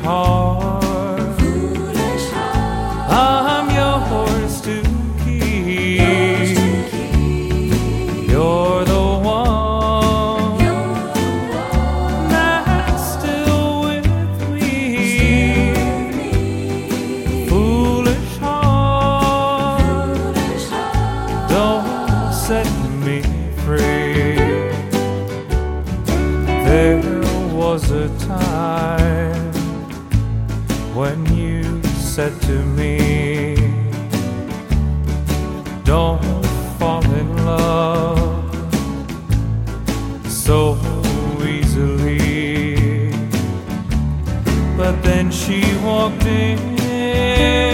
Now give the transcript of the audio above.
heart, I'm yours to keep. You're the one that's still with me. Foolish heart, don't set me free. There was a time when you said to me, don't fall in love so easily. But then she walked in